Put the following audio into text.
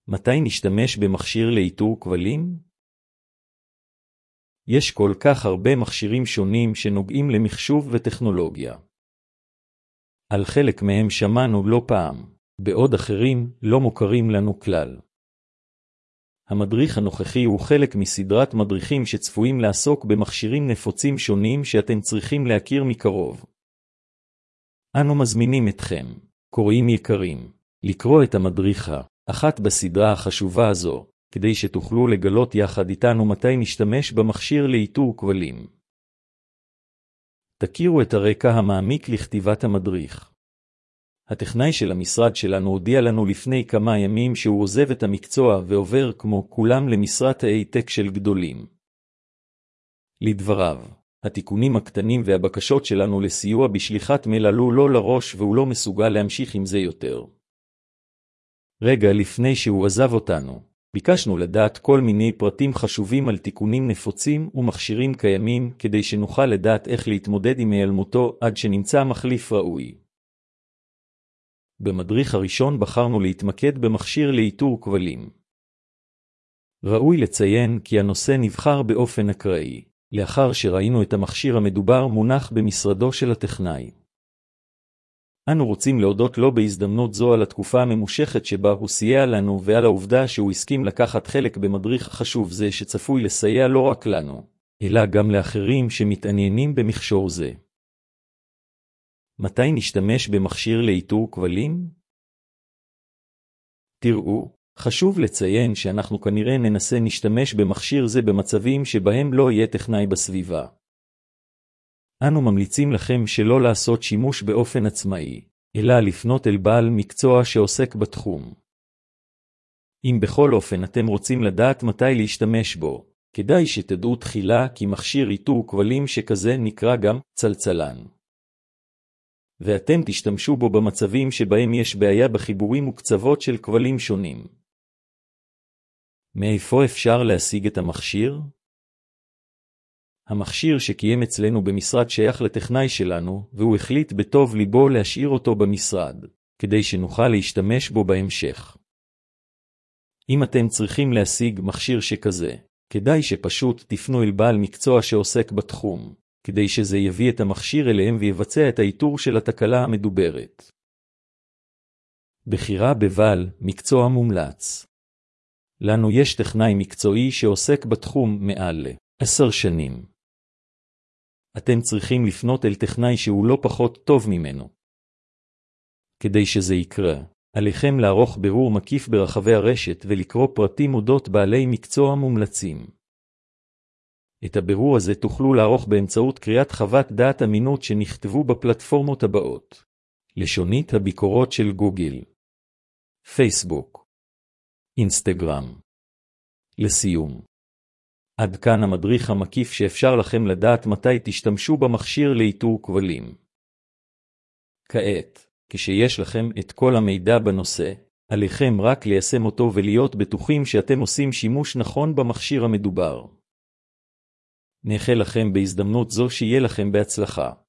מתי נשתמש במכשיר לאיתור כבלים? יש כל כך הרבה מכשירים שונים שנוגעים למחשוב וטכנולוגיה. על חלק מהם שמענו לא פעם, בעוד אחרים לא מוכרים לנו כלל. המדריך הנוכחי הוא חלק מסדרת מדריכים שצפויים לעסוק במכשירים נפוצים שונים שאתם צריכים להכיר מקרוב. אנו מזמינים אתכם, קוראים יקרים, לקרוא את המדריך האחת בסדרה החשובה הזו, כדי שתוכלו לגלות יחד איתנו מתי נשתמש במכשיר לאיתור כבלים. תכירו את הרקע המעמיק לכתיבת המדריך. הטכנאי של המשרד שלנו הודיע לנו לפני כמה ימים שהוא עוזב את המקצוע ועובר כמו כולם למשרת העתק של גדולים. לדבריו, התיקונים הקטנים והבקשות שלנו לסיוע בשליחת מייל עלו לו לראש והוא לא מסוגל להמשיך עם זה יותר. רגע לפני שהוא עזב אותנו, ביקשנו לדעת כל מיני פרטים חשובים על תיקונים נפוצים ומכשירים קיימים כדי שנוכל לדעת איך להתמודד עם היעלמותו עד שנמצא מחליף ראוי. במדריך הראשון בחרנו להתמקד במכשיר לאיתור כבלים. ראוי לציין כי הנושא נבחר באופן אקראי, לאחר שראינו את המכשיר המדובר מונח במשרדו של הטכנאי. אנו רוצים להודות לו בהזדמנות זו על התקופה הממושכת שבה הוא סייע לנו ועל העובדה שהוא הסכים לקחת חלק במדריך חשוב זה שצפוי לסייע לא רק לנו, אלא גם לאחרים שמתעניינים במכשור זה. מתי נשתמש במכשיר לאיתור כבלים? תראו, חשוב לציין שאנחנו כנראה ננסה נשתמש במכשיר זה במצבים שבהם לא יהיה טכנאי בסביבה. אנו ממליצים לכם שלא לעשות שימוש באופן עצמאי, אלא לפנות אל בעל מקצוע שעוסק בתחום. אם בכל אופן אתם רוצים לדעת מתי להשתמש בו, כדאי שתדעו תחילה כי מכשיר איתור כבלים שכזה נקרא גם צלצלן. ואתם תשתמשו בו במצבים שבהם יש בעיה בחיבורים וקצוות של כבלים שונים. מאיפה אפשר להשיג את המכשיר? המכשיר שקיים אצלנו במשרד שייך לטכנאי שלנו, והוא החליט בטוב ליבו להשאיר אותו במשרד, כדי שנוכל להשתמש בו בהמשך. אם אתם צריכים להשיג מכשיר שכזה, כדאי שפשוט תפנו אל בעל מקצוע שעוסק בתחום, כדי שזה יביא את המכשיר אליהם ויבצע את האיתור של התקלה המדוברת. בחירה בבעל מקצוע מומלץ. לנו יש טכנאי מקצועי שעוסק בתחום מעל 10 שנים. אתם צריכים לפנות אל טכנאי שהוא לא פחות טוב ממנו. כדי שזה יקרה, עליכם לערוך בירור מקיף ברחבי הרשת ולקרוא פרטים אודות בעלי מקצוע מומלצים. את הבירור הזה תוכלו לערוך באמצעות קריאת חוות דעת אמינות שנכתבו בפלטפורמות הבאות. לשונית הביקורות של גוגל, פייסבוק, אינסטגרם. לסיום, עד כאן המדריך המקיף שאפשר לכם לדעת מתי תשתמשו במכשיר לאיתור כבלים. כעת, כשיש לכם את כל המידע בנושא, עליכם רק ליישם אותו ולהיות בטוחים שאתם עושים שימוש נכון במכשיר המדובר. נאחל לכם בהזדמנות זו שיהיה לכם בהצלחה.